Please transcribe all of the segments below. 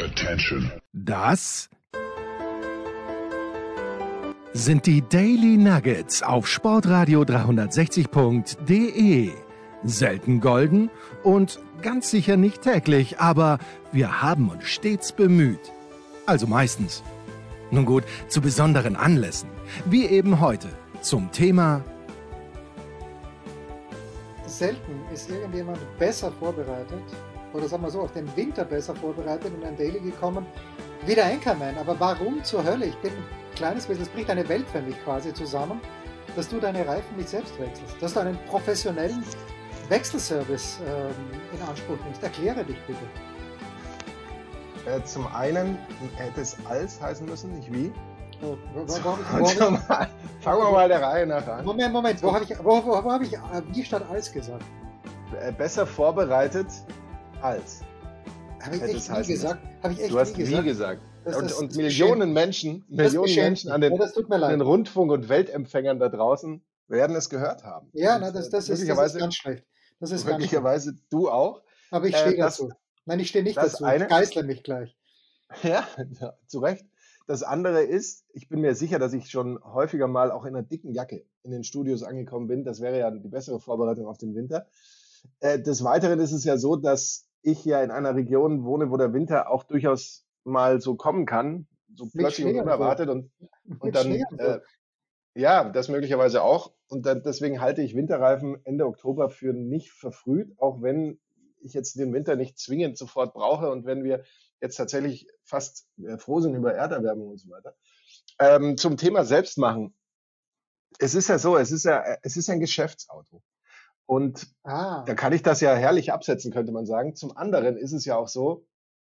Attention. Das sind die Daily Nuggets auf Sportradio 360.de. Selten golden und ganz sicher nicht täglich, aber wir haben uns stets bemüht. Also meistens. Nun gut, zu besonderen Anlässen, wie eben heute zum Thema: Selten ist irgendjemand besser vorbereitet, oder sagen wir so, auf den Winter besser vorbereitet in ein Daily gekommen, wie der Anchorman. Aber warum zur Hölle? Ich bin ein kleines bisschen, es bricht eine Welt für mich quasi zusammen, dass du deine Reifen nicht selbst wechselst, dass du einen professionellen Wechselservice in Anspruch nimmst. Erkläre dich bitte. Zum einen hätte es als heißen müssen, nicht wie. Fangen wir mal der Reihe nach an. Moment, wo habe ich wie statt als gesagt? Besser vorbereitet als. Habe ich Hätte echt es nie heißen gesagt? Du hast wie gesagt. Das Und ist Millionen Menschen an den, das tut mir an leid. den Rundfunk- und Weltempfängern da draußen werden es gehört haben. Ja, Und, das ist ganz schlecht. Das ist ganz schlecht. möglicherweise du auch. Aber ich stehe das- dazu. Nein, ich stehe nicht das dazu. eine- Ich geißle mich gleich. Ja, zu Recht. Das andere ist, ich bin mir sicher, dass ich schon häufiger mal auch in einer dicken Jacke in den Studios angekommen bin. Das wäre ja die bessere Vorbereitung auf den Winter. Des Weiteren ist es ja so, dass ich ja in einer Region wohne, wo der Winter auch durchaus mal so kommen kann, so plötzlich und Schnee und so. unerwartet und Mit dann, Schnee und so. ja, das möglicherweise auch. Und deswegen halte ich Winterreifen Ende Oktober für nicht verfrüht, auch wenn ich jetzt den Winter nicht zwingend sofort brauche und wenn wir jetzt tatsächlich fast froh sind über Erderwärmung und so weiter. Zum Thema Selbstmachen. Es ist ja so, es ist ein Geschäftsauto. Und da kann ich das ja herrlich absetzen, könnte man sagen. Zum anderen ist es ja auch so,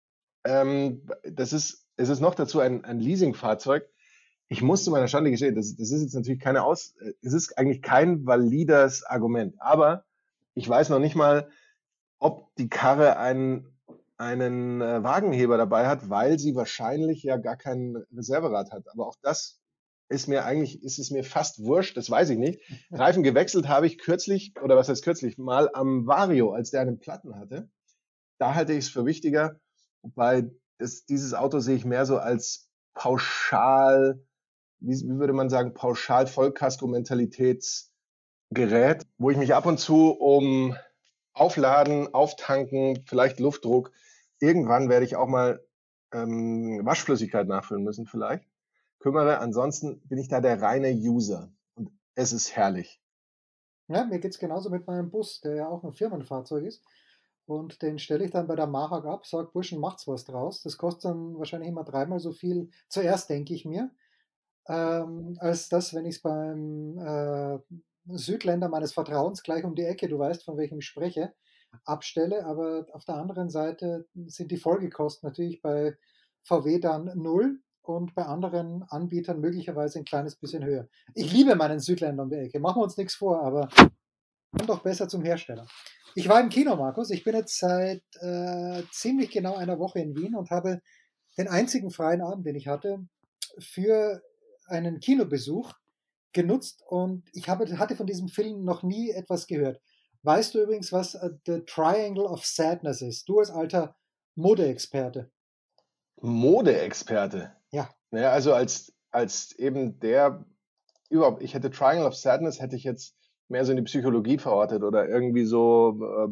es ist noch dazu ein Leasingfahrzeug. Ich muss zu meiner Schande gestehen, das ist jetzt natürlich es ist eigentlich kein valides Argument. Aber ich weiß noch nicht mal, ob die Karre einen Wagenheber dabei hat, weil sie wahrscheinlich ja gar kein Reserverad hat. Aber auch das ist es mir fast wurscht, das weiß ich nicht. Reifen gewechselt habe ich kürzlich, oder was heißt kürzlich, mal am Vario, als der einen Platten hatte. Da halte ich es für wichtiger, wobei dieses Auto sehe ich mehr so als pauschal, wie würde man sagen, pauschal Vollkasko-Mentalitätsgerät, wo ich mich ab und zu um Aufladen, Auftanken, vielleicht Luftdruck, irgendwann werde ich auch mal Waschflüssigkeit nachfüllen müssen vielleicht, kümmere. Ansonsten bin ich da der reine User und es ist herrlich. Ja, mir geht es genauso mit meinem Bus, der ja auch ein Firmenfahrzeug ist. Und den stelle ich dann bei der Mahag ab, sage, Burschen, macht's was draus. Das kostet dann wahrscheinlich immer dreimal so viel, zuerst denke ich mir, als das, wenn ich es beim Südländer meines Vertrauens gleich um die Ecke, du weißt, von welchem ich spreche, abstelle. Aber auf der anderen Seite sind die Folgekosten natürlich bei VW dann null und bei anderen Anbietern möglicherweise ein kleines bisschen höher. Ich liebe meinen Südländer um die Ecke, machen wir uns nichts vor, aber kommt doch besser zum Hersteller. Ich war im Kino, Markus. Ich bin jetzt seit ziemlich genau einer Woche in Wien und habe den einzigen freien Abend, den ich hatte, für einen Kinobesuch genutzt und ich hatte von diesem Film noch nie etwas gehört. Weißt du übrigens, was The Triangle of Sadness ist? Du als alter Modeexperte. Modeexperte. Ja. Naja, also als eben ich hätte Triangle of Sadness, hätte ich jetzt mehr so in die Psychologie verortet oder irgendwie so,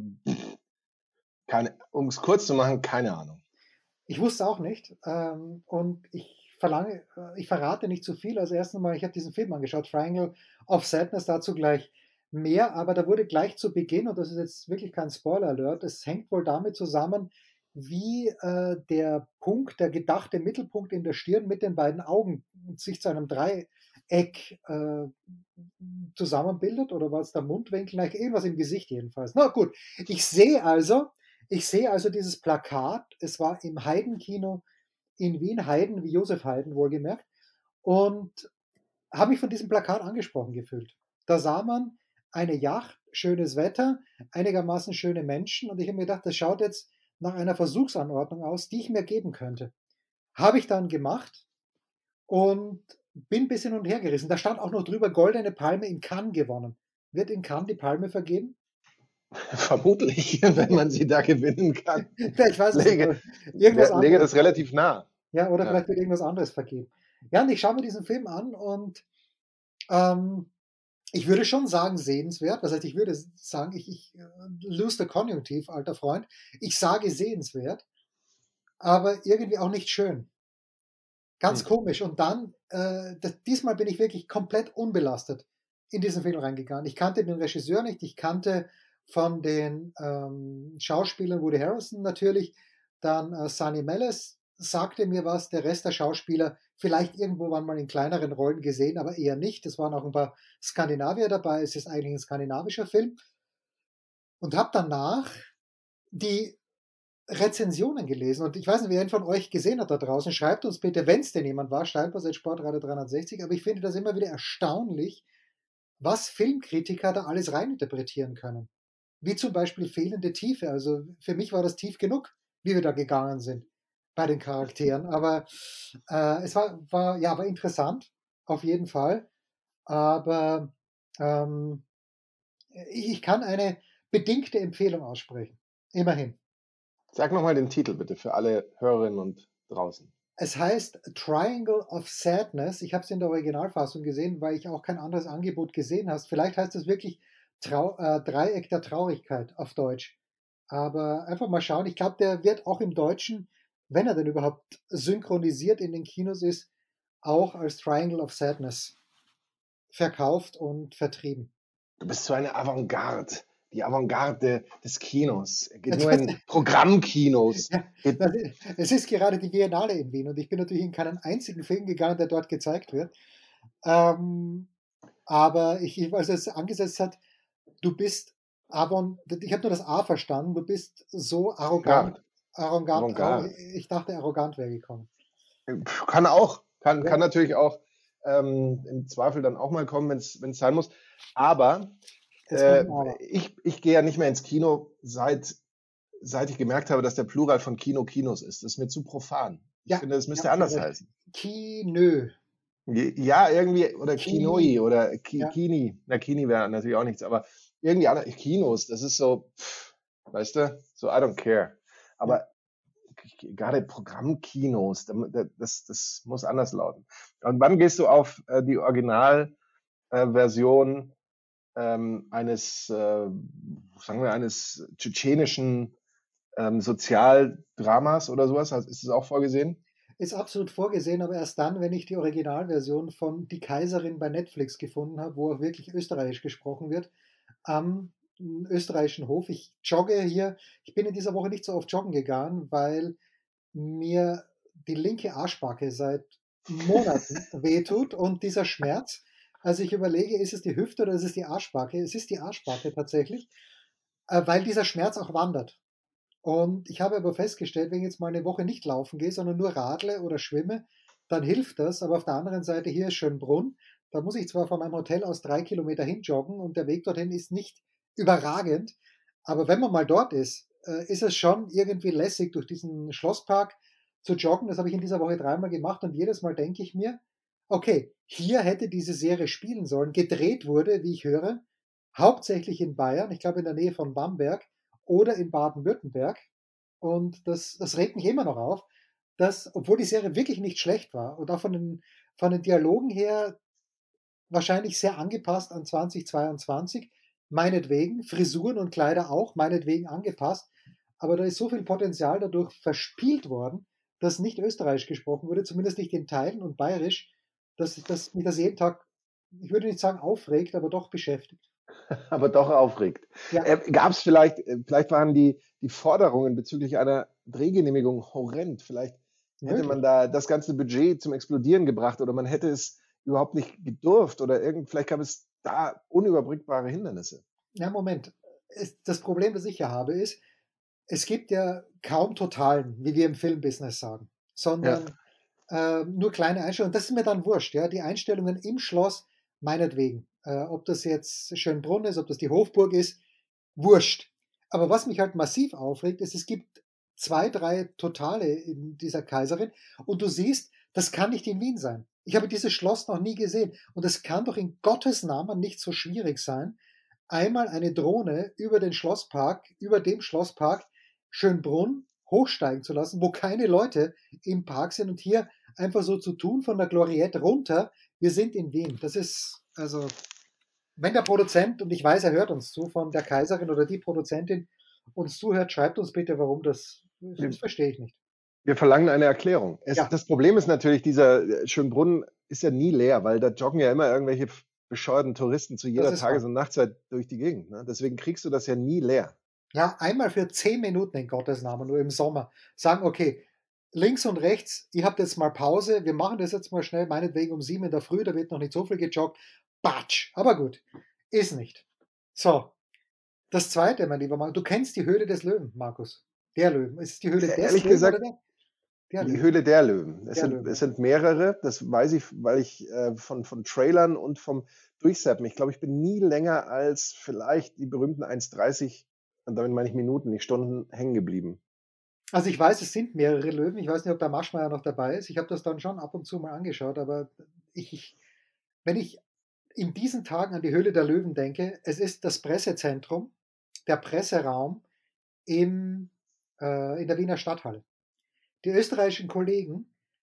um es kurz zu machen, keine Ahnung. Ich wusste auch nicht und ich verrate nicht zu viel. Also erstens mal, ich habe diesen Film angeschaut, Triangle of Sadness, dazu gleich mehr, aber da wurde gleich zu Beginn, und das ist jetzt wirklich kein Spoiler-Alert, es hängt wohl damit zusammen, wie der gedachte Mittelpunkt in der Stirn mit den beiden Augen sich zu einem Dreieck zusammenbildet, oder war es der Mundwinkel? Nein, irgendwas im Gesicht jedenfalls. Na gut, ich sehe also dieses Plakat. Es war im Haydn-Kino in Wien, Haydn wie Josef Haydn wohlgemerkt, und habe mich von diesem Plakat angesprochen gefühlt. Da sah man eine Yacht, schönes Wetter, einigermaßen schöne Menschen, und ich habe mir gedacht, das schaut jetzt nach einer Versuchsanordnung aus, die ich mir geben könnte. Habe ich dann gemacht und bin ein bisschen hin und her gerissen. Da stand auch noch drüber, Goldene Palme in Cannes gewonnen. Wird in Cannes die Palme vergeben? Vermutlich, wenn man sie da gewinnen kann. Ja, ich weiß es nicht, Lege, aber irgendwas lege anderes. das relativ nah. Ja, oder Ja. vielleicht wird irgendwas anderes vergeben. Ja, und ich schaue mir diesen Film an und ähm, ich würde schon sagen, sehenswert. Das heißt, ich würde sagen, ich lose the Konjunktiv, alter Freund. Ich sage sehenswert, aber irgendwie auch nicht schön. Ganz Hm. komisch. Und dann, diesmal bin ich wirklich komplett unbelastet in diesen Film reingegangen. Ich kannte den Regisseur nicht, ich kannte von den Schauspielern Woody Harrelson natürlich, dann Sunny Melles sagte mir was, der Rest der Schauspieler vielleicht irgendwo waren mal in kleineren Rollen gesehen, aber eher nicht. Es waren auch ein paar Skandinavier dabei, es ist eigentlich ein skandinavischer Film. Und habe danach die Rezensionen gelesen und ich weiß nicht, wer einen von euch gesehen hat da draußen. Schreibt uns bitte, wenn es denn jemand war, Steilpass at Sportradio 360. Aber ich finde das immer wieder erstaunlich, was Filmkritiker da alles reininterpretieren können. Wie zum Beispiel fehlende Tiefe. Also für mich war das tief genug, wie wir da gegangen sind bei den Charakteren. Aber es war interessant, auf jeden Fall. Aber ähm, ich kann eine bedingte Empfehlung aussprechen. Immerhin. Sag nochmal den Titel bitte für alle Hörerinnen und draußen. Es heißt Triangle of Sadness. Ich habe es in der Originalfassung gesehen, weil ich auch kein anderes Angebot gesehen habe. Vielleicht heißt es wirklich Dreieck der Traurigkeit auf Deutsch. Aber einfach mal schauen. Ich glaube, der wird auch im Deutschen, wenn er denn überhaupt synchronisiert in den Kinos ist, auch als Triangle of Sadness verkauft und vertrieben. Du bist so eine Avantgarde. Die Avantgarde des Kinos. Er geht nur Etwas, in Programmkinos. ja, Geht, es ist gerade die Biennale in Wien und ich bin natürlich in keinen einzigen Film gegangen, der dort gezeigt wird. Ähm, Aber als es angesetzt hat, du bist ich habe nur das A verstanden, du bist so arrogant, Avantgarde. arrogant, Avantgarde. ich dachte, arrogant wäre gekommen. Kann auch. Kann Ja, natürlich auch im Zweifel dann auch mal kommen, wenn es sein muss. Aber das kommt äh, ein Aber. ich gehe ja nicht mehr ins Kino, seit ich gemerkt habe, dass der Plural von Kino Kinos ist. Das ist mir zu profan. Ich Ja, finde, das ja, müsste du hast anders recht. heißen. Kinö, Ja, irgendwie, oder Kini, Kinoi oder ja, Kini. Na, Kini wäre natürlich auch nichts, aber irgendwie andere Kinos, das ist so, weißt du, so I don't care. ja. Aber gerade Programmkinos, das muss anders lauten. Und wann gehst du auf die Originalversion eines tschetschenischen Sozialdramas oder sowas? Ist das auch vorgesehen? Ist absolut vorgesehen, aber erst dann, wenn ich die Originalversion von Die Kaiserin bei Netflix gefunden habe, wo auch wirklich österreichisch gesprochen wird, am österreichischen Hof. Ich jogge hier. Ich bin in dieser Woche nicht so oft joggen gegangen, weil mir die linke Arschbacke seit Monaten wehtut und dieser Schmerz. Also ich überlege, ist es die Hüfte oder ist es die Arschbacke? Es ist die Arschbacke tatsächlich, weil dieser Schmerz auch wandert. Und ich habe aber festgestellt, wenn ich jetzt mal eine Woche nicht laufen gehe, sondern nur radle oder schwimme, dann hilft das. Aber auf der anderen Seite, hier ist Schönbrunn. Da muss ich zwar von meinem Hotel aus 3 Kilometer hinjoggen und der Weg dorthin ist nicht überragend. Aber wenn man mal dort ist es schon irgendwie lässig, durch diesen Schlosspark zu joggen. Das habe ich in dieser Woche 3-mal gemacht und jedes Mal denke ich mir, okay, hier hätte diese Serie spielen sollen. Gedreht wurde, wie ich höre, hauptsächlich in Bayern, ich glaube in der Nähe von Bamberg oder in Baden-Württemberg. Und das regt mich immer noch auf, dass, obwohl die Serie wirklich nicht schlecht war und auch von den Dialogen her wahrscheinlich sehr angepasst an 2022, meinetwegen, Frisuren und Kleider auch, meinetwegen angepasst, aber da ist so viel Potenzial dadurch verspielt worden, dass nicht Österreichisch gesprochen wurde, zumindest nicht in Teilen und Bayerisch, dass mich das jeden Tag, ich würde nicht sagen aufregt, aber doch beschäftigt. Aber doch aufregt. Ja, Gab es vielleicht waren die Forderungen bezüglich einer Drehgenehmigung horrend. Vielleicht hätte man möglich. da das ganze Budget zum Explodieren gebracht oder man hätte es überhaupt nicht gedurft oder vielleicht gab es da unüberbrückbare Hindernisse. Ja, Moment. Das Problem, das ich hier habe, ist, es gibt ja kaum Totalen, wie wir im Filmbusiness sagen, Ja, sondern nur kleine Einstellungen. Das ist mir dann wurscht. Ja? Die Einstellungen im Schloss, meinetwegen. Ob das jetzt Schönbrunn ist, ob das die Hofburg ist, wurscht. Aber was mich halt massiv aufregt, ist, es gibt 2, 3 Totale in dieser Kaiserin und du siehst, das kann nicht in Wien sein. Ich habe dieses Schloss noch nie gesehen und es kann doch in Gottes Namen nicht so schwierig sein, einmal eine Drohne über den Schlosspark, über dem Schlosspark Schönbrunn hochsteigen zu lassen, wo keine Leute im Park sind und hier einfach so zu tun von der Gloriette runter, wir sind in Wien. Das ist, also, wenn der Produzent, und ich weiß, er hört uns zu, von der Kaiserin oder die Produzentin uns zuhört, schreibt uns bitte, warum das verstehe ich nicht. Wir verlangen eine Erklärung. Ja, Das Problem ist natürlich, dieser Schönbrunn ist ja nie leer, weil da joggen ja immer irgendwelche bescheuerten Touristen zu das jeder ist wahr. Tages- und Nachtzeit durch die Gegend. Ne? Deswegen kriegst du das ja nie leer. Ja, einmal für 10 Minuten in Gottes Namen, nur im Sommer. Sagen, okay, links und rechts, ihr habt jetzt mal Pause, wir machen das jetzt mal schnell, meinetwegen um 7 in der Früh, da wird noch nicht so viel gejoggt. Batsch, aber gut, ist nicht. So, das zweite, mein lieber Mann, du kennst die Höhle des Löwen, Markus. Der Löwen. Ist es die Höhle des Ehrlich Löwen oder gesagt, der die Löwen? Höhle der Löwen. Der Es Löwen. sind mehrere, das weiß ich, weil ich von Trailern und vom Durchseppen, ich glaube, ich bin nie länger als vielleicht die berühmten 1,30, und damit meine ich Minuten, nicht Stunden, hängen geblieben. Also ich weiß, es sind mehrere Löwen. Ich weiß nicht, ob der Maschmeyer noch dabei ist. Ich habe das dann schon ab und zu mal angeschaut, aber ich, wenn ich in diesen Tagen an die Höhle der Löwen denke, es ist das Pressezentrum, der Presseraum in der Wiener Stadthalle. Die österreichischen Kollegen,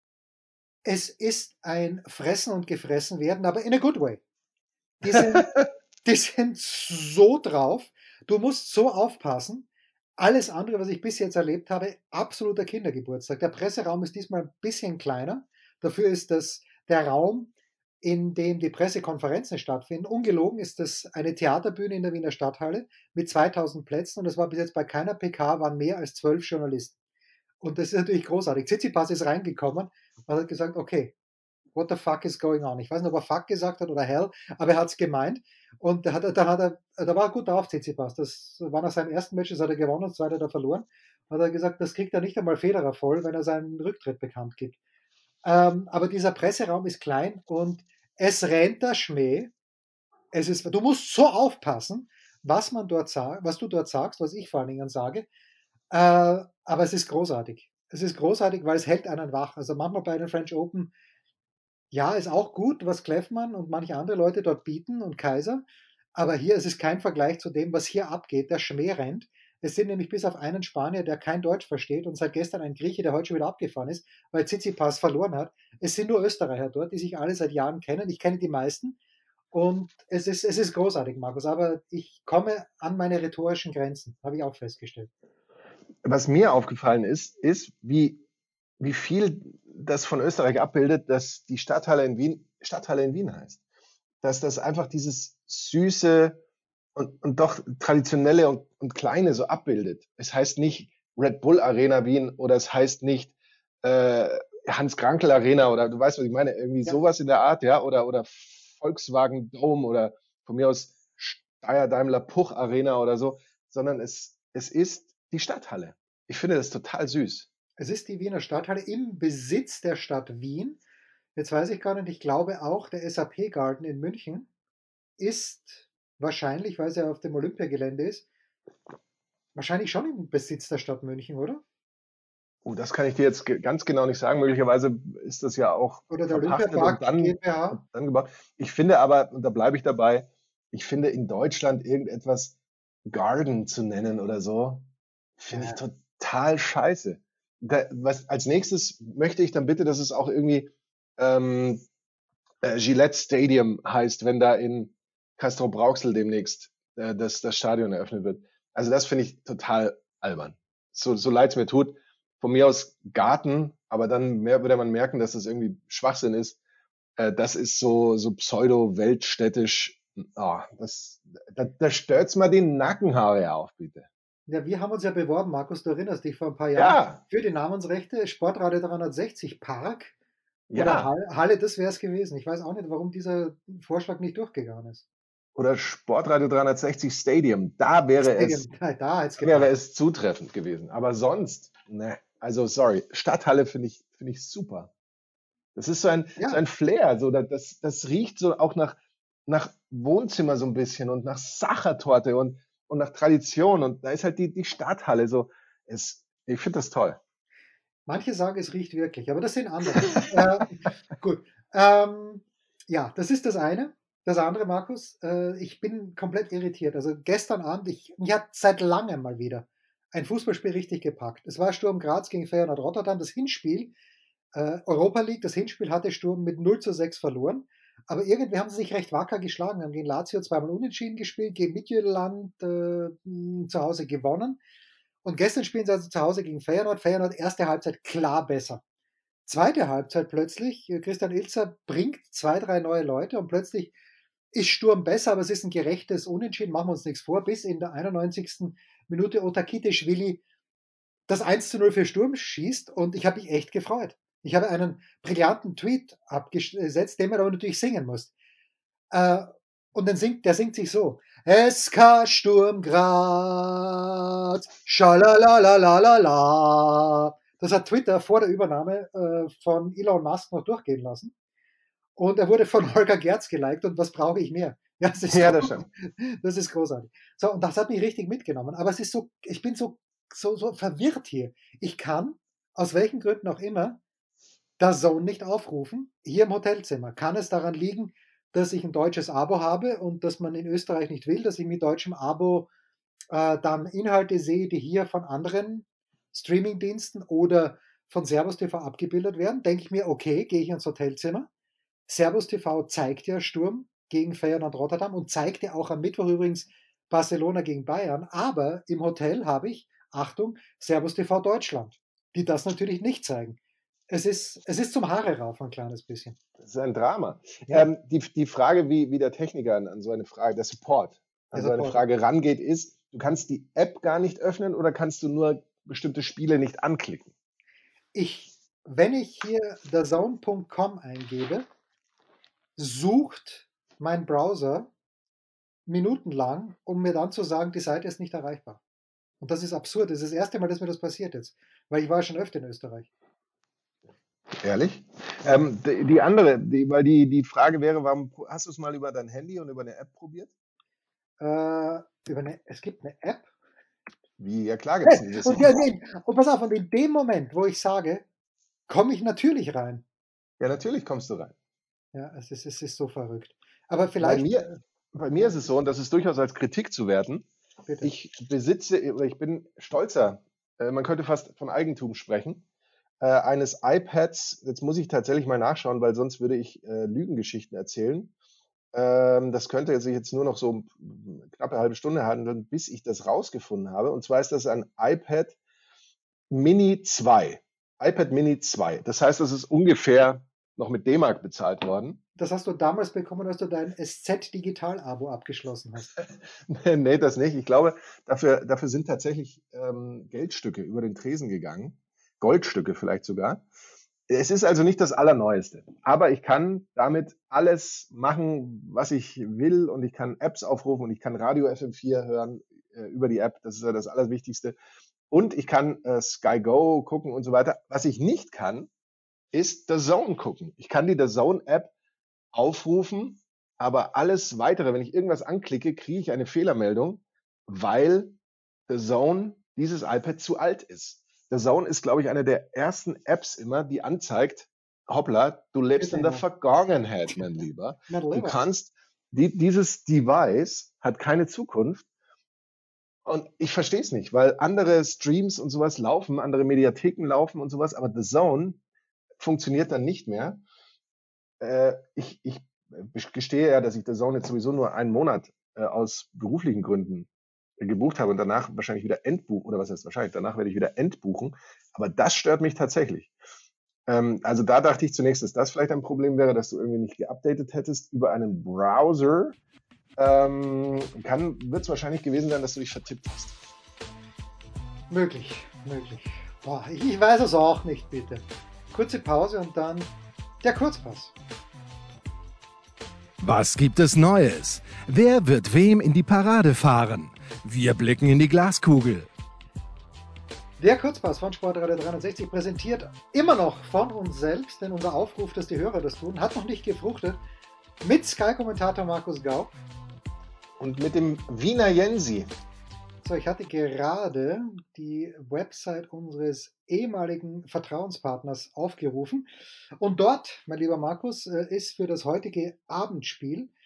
es ist ein Fressen und Gefressen werden, aber in a good way. Die sind, die sind so drauf, du musst so aufpassen. Alles andere, was ich bis jetzt erlebt habe, absoluter Kindergeburtstag. Der Presseraum ist diesmal ein bisschen kleiner. Dafür ist das der Raum, in dem die Pressekonferenzen stattfinden. Ungelogen ist das eine Theaterbühne in der Wiener Stadthalle mit 2000 Plätzen und es war bis jetzt bei keiner PK waren mehr als 12 Journalisten. Und das ist natürlich großartig. Tsitsipas ist reingekommen und hat gesagt, okay, what the fuck is going on? Ich weiß nicht, ob er fuck gesagt hat oder hell, aber er hat es gemeint. Und da war er gut drauf, Tsitsipas. Das war nach seinem ersten Match, das hat er gewonnen, das zweite hat er verloren. Hat er gesagt, das kriegt er nicht einmal Federer voll, wenn er seinen Rücktritt bekannt gibt. Aber dieser Presseraum ist klein und es rennt der Schmäh. Du musst so aufpassen, was du dort sagst, was ich vor allen Dingen sage. Aber es ist großartig. Es ist großartig, weil es hält einen wach. Also manchmal bei den French Open, ja, ist auch gut, was Kleffmann und manche andere Leute dort bieten und Kaiser. Aber hier ist es kein Vergleich zu dem, was hier abgeht. Der Schmäh rennt. Es sind nämlich bis auf einen Spanier, der kein Deutsch versteht und seit gestern ein Grieche, der heute schon wieder abgefahren ist, weil Tsitsipas verloren hat. Es sind nur Österreicher dort, die sich alle seit Jahren kennen. Ich kenne die meisten. Und es ist großartig, Markus. Aber ich komme an meine rhetorischen Grenzen, habe ich auch festgestellt. Was mir aufgefallen ist, wie viel das von Österreich abbildet, dass die Stadthalle in Wien heißt. Dass das einfach dieses süße und doch traditionelle und kleine so abbildet. Es heißt nicht Red Bull Arena Wien oder es heißt nicht äh, Hans Krankel Arena oder du weißt, was ich meine, irgendwie Ja, sowas in der Art, ja, oder Volkswagen Dome oder von mir aus Steyr Daimler Puch Arena oder so, sondern es ist die Stadthalle. Ich finde das total süß. es ist die Wiener Stadthalle im Besitz der Stadt Wien. Jetzt weiß ich gar nicht, ich glaube auch, der SAP Garden in München ist wahrscheinlich, weil es ja auf dem Olympiagelände ist, wahrscheinlich schon im Besitz der Stadt München, oder? Oh, das kann ich dir jetzt ganz genau nicht sagen. Möglicherweise ist das ja auch Oder der verpachtet Olympiapark GmbH. und dann gebaut. Ich finde aber, und da bleibe ich dabei, ich finde in Deutschland irgendetwas Garden zu nennen oder so, finde ich Ja, total scheiße. Als nächstes möchte ich dann bitte, dass es auch irgendwie ähm, Gillette Stadium heißt, wenn da in Castrop-Rauxel demnächst das Stadion eröffnet wird. Also das finde ich total albern. So leid es mir tut. Von mir aus Garten, aber dann würde man merken, dass das irgendwie Schwachsinn ist. Das ist so pseudo-weltstädtisch. Oh, da stört's mal die Nackenhaare auf, bitte. ja, wir haben uns ja beworben, Markus, du erinnerst dich vor ein paar Jahren, Ja, für die Namensrechte Sportradio 360 Park oder ja. Halle, das wäre es gewesen. Ich weiß auch nicht, warum dieser Vorschlag nicht durchgegangen ist. Oder Sportradio 360 Stadium. Stadium, da hätte es Wäre gepasst. es zutreffend gewesen. Aber sonst, ne, also sorry, Stadthalle finde ich super. Das ist so Ja, ein Flair, so das riecht so auch nach Wohnzimmer so ein bisschen und nach Sachertorte und nach Tradition und da ist halt die Stadthalle so. Ich finde das toll. manche sagen, es riecht wirklich, aber das sind andere. Gut. Ähm, ja, das ist das eine. Das andere, Markus, ich bin komplett irritiert. Also gestern Abend, mich hat seit langem mal wieder ein Fußballspiel richtig gepackt. Es war Sturm Graz gegen Feyenoord Rotterdam, das Hinspiel, Europa League, das Hinspiel hatte Sturm mit 0:6 verloren. Aber irgendwie haben sie sich recht wacker geschlagen, haben gegen Lazio zweimal unentschieden gespielt, gegen Midtjylland zu Hause gewonnen. Und gestern spielen sie also zu Hause gegen Feyenoord. Feyenoord erste Halbzeit klar besser. Zweite Halbzeit plötzlich, Christian Ilzer bringt 2, 3 neue Leute und plötzlich ist Sturm besser, aber es ist ein gerechtes Unentschieden, machen wir uns nichts vor, bis in der 91. Minute Otakiteschwili das 1:0 für Sturm schießt und ich habe mich echt gefreut. Ich habe einen brillanten Tweet abgesetzt, den man aber natürlich singen muss. Und der singt sich so. SK Sturm Graz, schalalalalala. Das hat Twitter vor der Übernahme von Elon Musk noch durchgehen lassen. Und er wurde von Holger Gerz geliked und was brauche ich mehr? Ja, Ja, das stimmt. das ist großartig. So, und das hat mich richtig mitgenommen. Aber es ist so, ich bin so verwirrt hier. Ich kann, aus welchen Gründen auch immer, DAZN nicht aufrufen, hier im Hotelzimmer. Kann es daran liegen, dass ich ein deutsches Abo habe und dass man in Österreich nicht will, dass ich mit deutschem Abo dann Inhalte sehe, die hier von anderen Streamingdiensten oder von Servus TV abgebildet werden? Denke ich mir, okay, gehe ich ins Hotelzimmer. Servus TV zeigt ja Sturm gegen Feyenoord Rotterdam und zeigt ja auch am Mittwoch übrigens Barcelona gegen Bayern. Aber im Hotel habe ich, Achtung, Servus TV Deutschland, die das natürlich nicht zeigen. Es ist zum Haare rauf ein kleines bisschen. Das ist ein Drama. Ja, Die Frage, wie der Techniker an so eine Frage, der Support an der so eine Support. Frage rangeht, ist, du kannst die App gar nicht öffnen oder kannst du nur bestimmte Spiele nicht anklicken? Wenn ich hier DAZN.com eingebe, sucht mein Browser minutenlang, um mir dann zu sagen, die Seite ist nicht erreichbar. Und das ist absurd. Das ist das erste Mal, dass mir das passiert jetzt. Weil ich war schon öfter in Österreich. Ehrlich? Die andere, weil die Frage wäre, warum hast du es mal über dein Handy und über eine App probiert? Es gibt eine App. Wie? Ja, klar gibt es eine. Und pass auf, und in dem Moment, wo ich sage, komme ich natürlich rein. Ja, natürlich kommst du rein. Ja, es ist so verrückt. Aber Bei vielleicht, mir, bei mir ist es so, und das ist durchaus als Kritik zu werten, bitte. ich bin stolzer, man könnte fast von Eigentum sprechen, eines iPads. Jetzt muss ich tatsächlich mal nachschauen, weil sonst würde ich Lügengeschichten erzählen. Das könnte sich jetzt nur noch so eine knappe halbe Stunde handeln, bis ich das rausgefunden habe. Und zwar ist das ein iPad Mini 2. iPad Mini 2. Das heißt, das ist ungefähr noch mit D-Mark bezahlt worden. Das hast du damals bekommen, als du dein SZ-Digital-Abo abgeschlossen hast. Nee, das nicht. Ich glaube, dafür sind tatsächlich Geldstücke über den Tresen gegangen. Goldstücke vielleicht sogar. Es ist also nicht das Allerneueste. Aber ich kann damit alles machen, was ich will. Und ich kann Apps aufrufen und ich kann Radio FM4 hören über die App. Das ist ja das Allerwichtigste. Und ich kann Sky Go gucken und so weiter. Was ich nicht kann, ist DAZN gucken. Ich kann die DAZN-App aufrufen, aber alles weitere, wenn ich irgendwas anklicke, kriege ich eine Fehlermeldung, weil DAZN, dieses iPad, zu alt ist. DAZN ist, glaube ich, eine der ersten Apps immer, die anzeigt, hoppla, du lebst in der Vergangenheit, mein Lieber. Du kannst, dieses Device hat keine Zukunft. Und ich verstehe es nicht, weil andere Streams und sowas laufen, andere Mediatheken laufen und sowas, aber DAZN funktioniert dann nicht mehr. Ich gestehe ja, dass ich DAZN jetzt sowieso nur einen Monat aus beruflichen Gründen gebucht habe und danach wahrscheinlich wieder entbuchen, oder was heißt wahrscheinlich, danach werde ich wieder entbuchen, aber das stört mich tatsächlich. Also da dachte ich zunächst, dass das vielleicht ein Problem wäre, dass du irgendwie nicht geupdatet hättest über einen Browser. Wird es wahrscheinlich gewesen sein, dass du dich vertippt hast. Möglich. Boah, ich weiß es auch nicht, bitte. Kurze Pause und dann der Kurzpass. Was gibt es Neues? Wer wird wem in die Parade fahren? Wir blicken in die Glaskugel. Der Kurzpass von Sportradio 360 präsentiert immer noch von uns selbst, denn unser Aufruf, dass die Hörer das tun, hat noch nicht gefruchtet. Mit Sky-Kommentator Markus Gaub. Und mit dem Wiener Jensi. So, ich hatte gerade die Website unseres ehemaligen Vertrauenspartners aufgerufen. Und dort, mein lieber Markus, ist für das heutige Abendspiel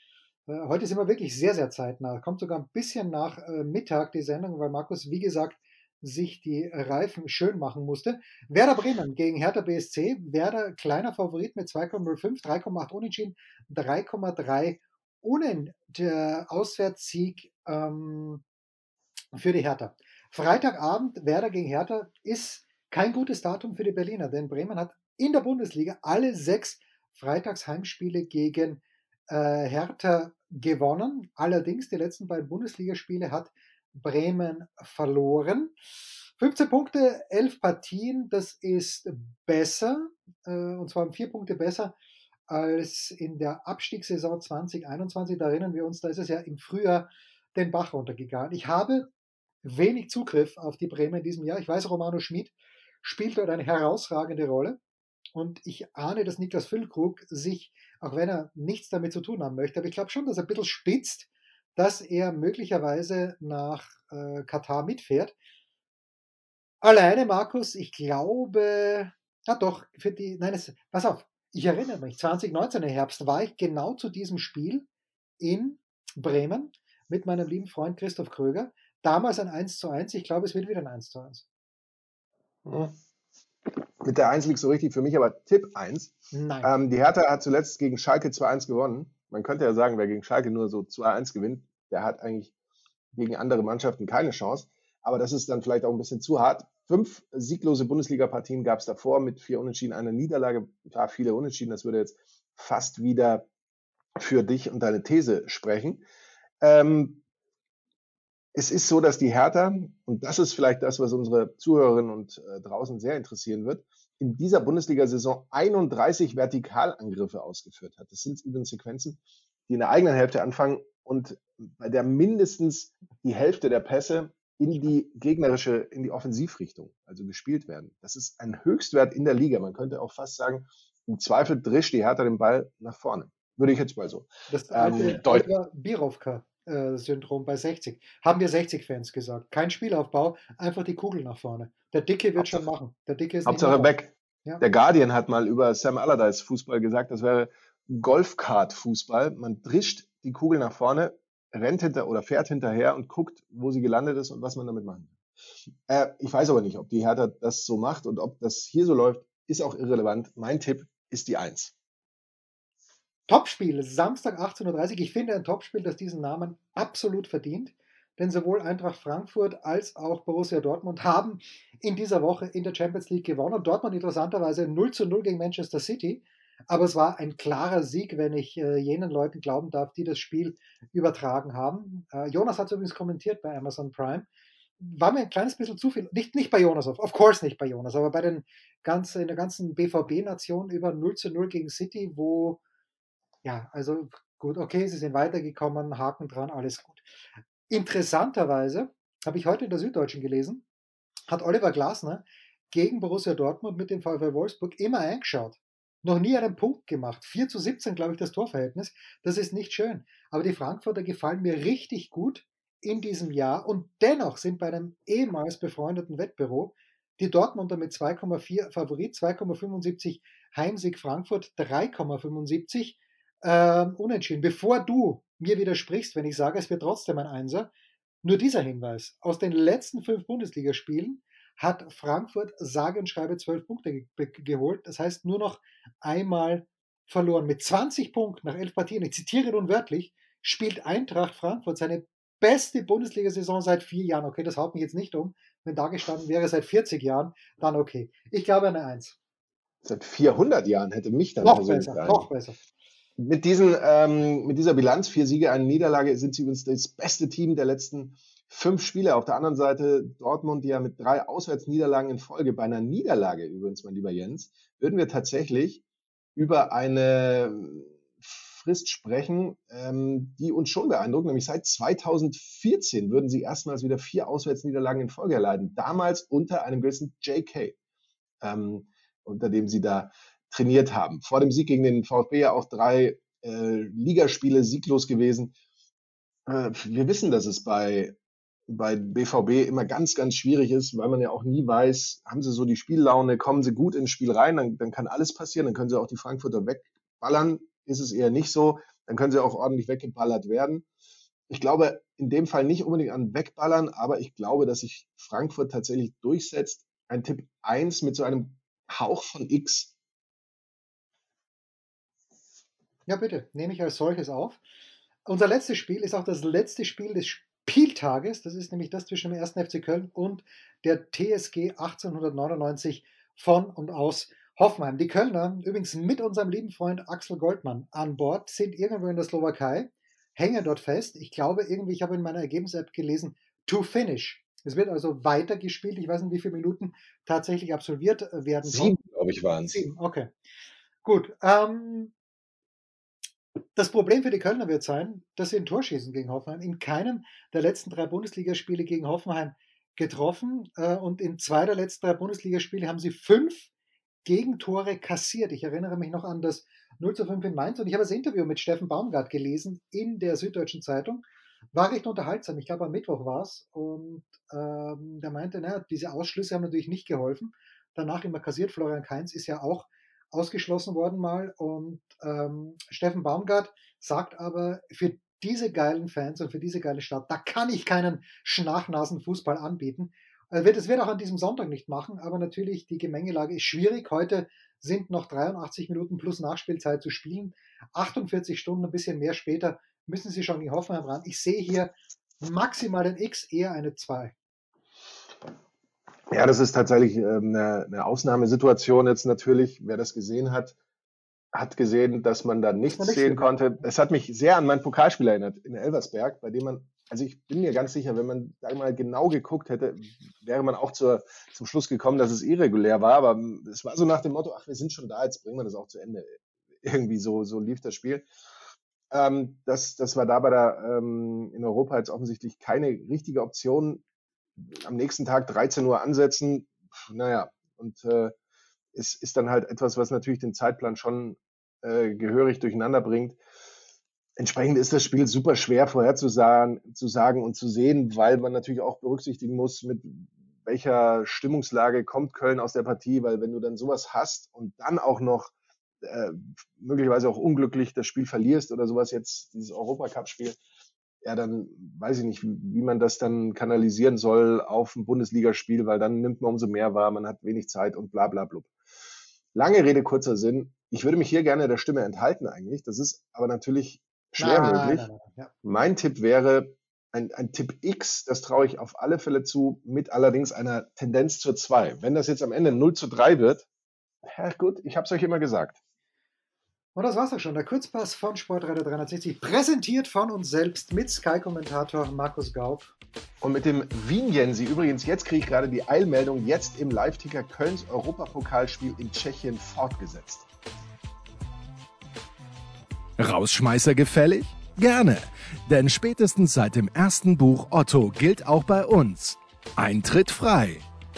Heute sind wir wirklich sehr, sehr zeitnah. Kommt sogar ein bisschen nach Mittag die Sendung, weil Markus, wie gesagt, sich die Reifen schön machen musste. Werder Bremen gegen Hertha BSC. Werder kleiner Favorit mit 2,05, 3,8 Unentschieden, 3,3 Unen. Der Auswärtssieg für die Hertha. Freitagabend Werder gegen Hertha ist kein gutes Datum für die Berliner, denn Bremen hat in der Bundesliga alle 6 Freitagsheimspiele gegen Hertha gewonnen. Allerdings die letzten beiden Bundesligaspiele hat Bremen verloren. 15 Punkte, 11 Partien, das ist besser, und zwar um 4 Punkte besser als in der Abstiegssaison 2021. Da erinnern wir uns, da ist es ja im Frühjahr den Bach runtergegangen. Ich habe wenig Zugriff auf die Bremer in diesem Jahr. Ich weiß, Romano Schmid spielt dort eine herausragende Rolle. Und ich ahne, dass Niklas Füllkrug sich, auch wenn er nichts damit zu tun haben möchte, aber ich glaube schon, dass er ein bisschen spitzt, dass er möglicherweise nach Katar mitfährt. Alleine, Markus, ich glaube, ja doch, pass auf, ich erinnere mich, 2019 im Herbst war ich genau zu diesem Spiel in Bremen mit meinem lieben Freund Christoph Kröger. Damals ein 1:1, ich glaube, es wird wieder ein 1:1. Hm. Mit der 1 liegt so richtig für mich, aber Tipp 1. Nein. Die Hertha hat zuletzt gegen Schalke 2:1 gewonnen. Man könnte ja sagen, wer gegen Schalke nur so 2:1 gewinnt, der hat eigentlich gegen andere Mannschaften keine Chance. Aber das ist dann vielleicht auch ein bisschen zu hart. 5 sieglose Bundesliga-Partien gab es davor mit 4 Unentschieden, einer Niederlage. Klar, viele Unentschieden, das würde jetzt fast wieder für dich und deine These sprechen. Es ist so, dass die Hertha, und das ist vielleicht das, was unsere Zuhörerinnen und draußen sehr interessieren wird, in dieser Bundesliga-Saison 31 Vertikalangriffe ausgeführt hat. Das sind übrigens Sequenzen, die in der eigenen Hälfte anfangen und bei der mindestens die Hälfte der Pässe in die Offensivrichtung, also gespielt werden. Das ist ein Höchstwert in der Liga. Man könnte auch fast sagen, im Zweifel drischt die Hertha den Ball nach vorne. Würde ich jetzt mal so Das alte deuten. Birovka-Syndrom bei 60. Haben wir 60-Fans gesagt. Kein Spielaufbau, einfach die Kugel nach vorne. Der Dicke wird schon machen. Der Dicke ist nicht mehr Hauptsache da. weg. Ja. Der Guardian hat mal über Sam Allardyce Fußball gesagt, das wäre Golfkart-Fußball. Man drischt die Kugel nach vorne, rennt hinter oder fährt hinterher und guckt, wo sie gelandet ist und was man damit machen kann. Ich weiß aber nicht, ob die Hertha das so macht und ob das hier so läuft, ist auch irrelevant. Mein Tipp ist die 1. Topspiel, Samstag 18:30 Uhr. Ich finde ein Topspiel, das diesen Namen absolut verdient, denn sowohl Eintracht Frankfurt als auch Borussia Dortmund haben in dieser Woche in der Champions League gewonnen. Dortmund interessanterweise 0:0 gegen Manchester City, aber es war ein klarer Sieg, wenn ich jenen Leuten glauben darf, die das Spiel übertragen haben. Jonas hat es übrigens kommentiert bei Amazon Prime. War mir ein kleines bisschen zu viel, nicht bei Jonas, of course nicht bei Jonas, aber bei in der ganzen BVB-Nation über 0:0 gegen City, wo ja, also gut, okay, sie sind weitergekommen, Haken dran, alles gut. Interessanterweise habe ich heute in der Süddeutschen gelesen, hat Oliver Glasner gegen Borussia Dortmund mit dem VfL Wolfsburg immer eingeschaut. Noch nie einen Punkt gemacht. 4:17, glaube ich, das Torverhältnis. Das ist nicht schön. Aber die Frankfurter gefallen mir richtig gut in diesem Jahr und dennoch sind bei einem ehemals befreundeten Wettbüro die Dortmunder mit 2,4 Favorit, 2,75 Heimsieg Frankfurt, 3,75 unentschieden. Bevor du mir widersprichst, wenn ich sage, es wird trotzdem ein Einser, nur dieser Hinweis. Aus den letzten 5 Bundesligaspielen hat Frankfurt sage und schreibe 12 Punkte geholt. Das heißt, nur noch einmal verloren. Mit 20 Punkten nach 11 Partien, ich zitiere nun wörtlich, spielt Eintracht Frankfurt seine beste Bundesliga-Saison seit 4 Jahren. Okay, das haut mich jetzt nicht um. Wenn da gestanden wäre seit 40 Jahren, dann okay. Ich glaube eine 1. Seit 400 Jahren hätte mich dann Noch persönlich besser, beeindruckt. noch besser. Mit dieser Bilanz, 4 Siege, eine Niederlage, sind sie übrigens das beste Team der letzten 5 Spiele. Auf der anderen Seite Dortmund, die ja mit 3 Auswärtsniederlagen in Folge, bei einer Niederlage übrigens, mein lieber Jens, würden wir tatsächlich über eine Frist sprechen, die uns schon beeindruckt. Nämlich seit 2014 würden sie erstmals wieder 4 Auswärtsniederlagen in Folge erleiden. Damals unter einem gewissen JK, unter dem sie da trainiert haben. Vor dem Sieg gegen den VfB ja auch 3 Ligaspiele sieglos gewesen. Wir wissen, dass es bei BVB immer ganz, ganz schwierig ist, weil man ja auch nie weiß, haben sie so die Spiellaune, kommen sie gut ins Spiel rein, dann kann alles passieren, dann können sie auch die Frankfurter wegballern. Ist es eher nicht so. dann können sie auch ordentlich weggeballert werden. Ich glaube in dem Fall nicht unbedingt an Wegballern, aber ich glaube, dass sich Frankfurt tatsächlich durchsetzt. Ein Tipp 1 mit so einem Hauch von X. Ja, bitte, nehme ich als solches auf. Unser letztes Spiel ist auch das letzte Spiel des Spieltages. Das ist nämlich das zwischen dem 1. FC Köln und der TSG 1899 von und aus Hoffenheim. Die Kölner, übrigens mit unserem lieben Freund Axel Goldmann an Bord, sind irgendwo in der Slowakei, hängen dort fest. Ich glaube, irgendwie, ich habe in meiner Ergebnis-App gelesen, to finish. Es wird also weitergespielt. Ich weiß nicht, wie viele Minuten tatsächlich absolviert werden 7, konnten. glaube ich, waren es. 7, okay. Gut. Das Problem für die Kölner wird sein, dass sie ein Tor schießen gegen Hoffenheim. In keinem der letzten 3 Bundesligaspiele gegen Hoffenheim getroffen und in 2 der letzten 3 Bundesligaspiele haben sie 5 Gegentore kassiert. Ich erinnere mich noch an das 0:5 in Mainz und ich habe das Interview mit Steffen Baumgart gelesen in der Süddeutschen Zeitung. War recht unterhaltsam. Ich glaube, am Mittwoch war es und der meinte, naja, diese Ausschlüsse haben natürlich nicht geholfen. Danach immer kassiert. Florian Kainz ist ja auch ausgeschlossen worden mal und Steffen Baumgart sagt aber, für diese geilen Fans und für diese geile Stadt, da kann ich keinen Schnachnasen-Fußball anbieten. Es wird auch an diesem Sonntag nicht machen, aber natürlich die Gemengelage ist schwierig. Heute sind noch 83 Minuten plus Nachspielzeit zu spielen. 48 Stunden, ein bisschen mehr später, müssen sie schon gegen Hoffenheim ran. Ich sehe hier maximal ein X, eher eine 2. Ja, das ist tatsächlich eine Ausnahmesituation jetzt natürlich. Wer das gesehen hat, hat gesehen, dass man da nichts sehen konnte. Es hat mich sehr an mein Pokalspiel erinnert in Elversberg, bei dem man, also ich bin mir ganz sicher, wenn man da mal genau geguckt hätte, wäre man auch zum Schluss gekommen, dass es irregulär war. Aber es war so nach dem Motto, ach, wir sind schon da, jetzt bringen wir das auch zu Ende. Irgendwie so lief das Spiel. Das war da in Europa jetzt offensichtlich keine richtige Option. Am nächsten Tag 13 Uhr ansetzen, naja, und es ist dann halt etwas, was natürlich den Zeitplan schon gehörig durcheinander bringt. Entsprechend ist das Spiel super schwer vorherzusagen und zu sehen, weil man natürlich auch berücksichtigen muss, mit welcher Stimmungslage kommt Köln aus der Partie, weil wenn du dann sowas hast und dann auch noch möglicherweise auch unglücklich das Spiel verlierst oder sowas jetzt, dieses Europacup-Spiel, ja, dann weiß ich nicht, wie man das dann kanalisieren soll auf ein Bundesligaspiel, weil dann nimmt man umso mehr wahr, man hat wenig Zeit und bla bla blub. Lange Rede, kurzer Sinn. Ich würde mich hier gerne der Stimme enthalten eigentlich. Das ist aber natürlich schwer möglich. Ja. Mein Tipp wäre ein Tipp X, das traue ich auf alle Fälle zu, mit allerdings einer Tendenz zur 2. Wenn das jetzt am Ende 0:3 wird, ja gut, ich habe es euch immer gesagt. Und das war's auch schon. Der Kurzpass von Sportradio 360, präsentiert von uns selbst mit Sky-Kommentator Markus Gaub. Und mit dem Wien-Jensi, übrigens, jetzt kriege ich gerade die Eilmeldung, jetzt im Live-Ticker Kölns Europapokalspiel in Tschechien fortgesetzt. Rausschmeißer gefällig? Gerne, denn spätestens seit dem ersten Buch Otto gilt auch bei uns: Eintritt frei.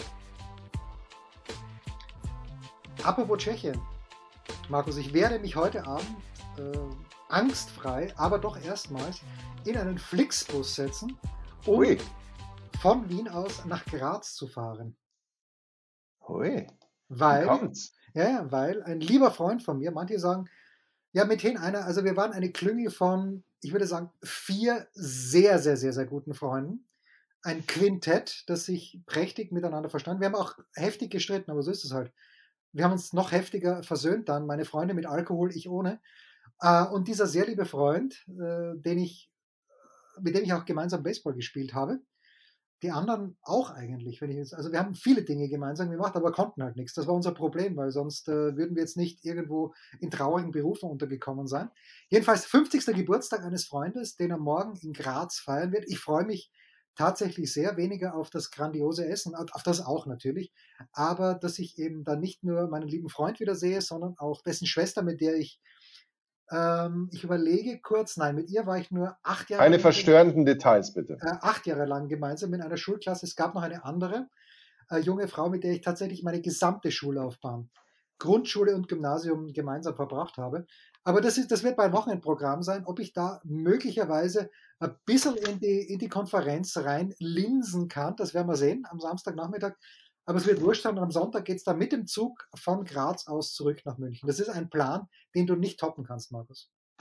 Apropos Tschechien. Markus, ich werde mich heute Abend angstfrei, aber doch erstmals in einen Flixbus setzen, um von Wien aus nach Graz zu fahren. Hui. Weil ein lieber Freund von mir, manche sagen, ja, mithin also wir waren eine Klüngel von, ich würde sagen, 4 sehr, sehr, sehr, sehr guten Freunden. Ein Quintett, das sich prächtig miteinander verstand. Wir haben auch heftig gestritten, aber so ist es halt. Wir haben uns noch heftiger versöhnt dann, meine Freunde mit Alkohol, ich ohne. Und dieser sehr liebe Freund, mit dem ich auch gemeinsam Baseball gespielt habe, die anderen auch eigentlich, also wir haben viele Dinge gemeinsam gemacht, aber konnten halt nichts. Das war unser Problem, weil sonst würden wir jetzt nicht irgendwo in traurigen Berufen untergekommen sein. Jedenfalls 50. Geburtstag eines Freundes, den er morgen in Graz feiern wird. Ich freue mich tatsächlich sehr, weniger auf das grandiose Essen, auf das auch natürlich, aber dass ich eben dann nicht nur meinen lieben Freund wieder sehe, sondern auch dessen Schwester, mit der ich überlege kurz, nein, mit ihr war ich nur 8 Jahre. Keine verstörenden Details, bitte. 8 Jahre lang gemeinsam in einer Schulklasse. Es gab noch eine andere junge Frau, mit der ich tatsächlich meine gesamte Schullaufbahn, Grundschule und Gymnasium gemeinsam verbracht habe. Aber das wird mein Wochenendprogramm sein, ob ich da möglicherweise ein bisschen in die Konferenz rein linsen kann. Das werden wir sehen am Samstagnachmittag. Aber es wird wurscht sein. Und am Sonntag geht es dann mit dem Zug von Graz aus zurück nach München. Das ist ein Plan, den du nicht toppen kannst, Markus.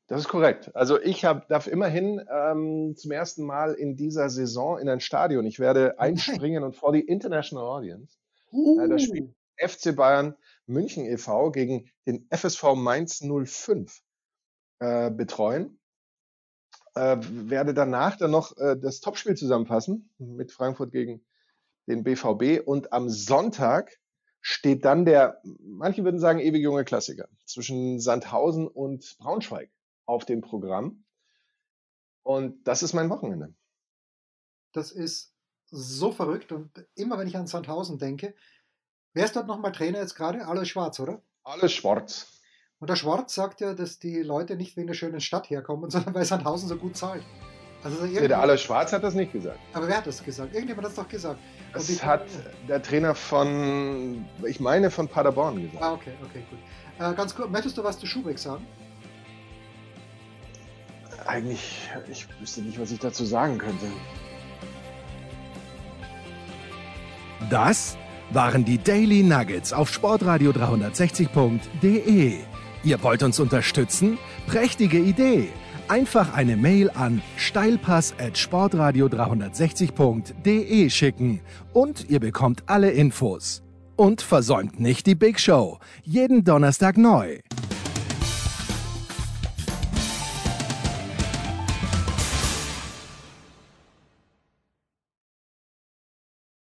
Das ist korrekt. Also ich darf immerhin zum ersten Mal in dieser Saison in ein Stadion. Ich werde Nein. einspringen und vor die International Audience das Spiel Uh, FC Bayern München e.V. gegen den FSV Mainz 05 betreuen. Werde danach dann noch das Topspiel zusammenfassen mit Frankfurt gegen den BVB. Und am Sonntag steht dann der, manche würden sagen, ewig junge Klassiker zwischen Sandhausen und Braunschweig auf dem Programm. Und das ist mein Wochenende. Das ist so verrückt. Und immer wenn ich an Sandhausen denke, wer ist dort nochmal Trainer jetzt gerade? Alois Schwarz, oder? Alles schwarz. Und der Schwarz sagt ja, dass die Leute nicht wegen der schönen Stadt herkommen, sondern weil Sandhausen so gut zahlt. Also Nee, der Alois Schwarz hat das nicht gesagt. aber wer hat das gesagt? Irgendjemand hat es doch gesagt. Und Das hat der Trainer von, ich meine, von Paderborn gesagt. okay, gut. Ganz kurz, möchtest du was zu Schubeck sagen? Eigentlich, ich wüsste nicht, was ich dazu sagen könnte. Das waren die Daily Nuggets auf sportradio 360.de. Ihr wollt uns unterstützen? Prächtige Idee! Einfach eine Mail an steilpass@sportradio 360.de schicken und ihr bekommt alle Infos. Und versäumt nicht die Big Show. Jeden Donnerstag neu.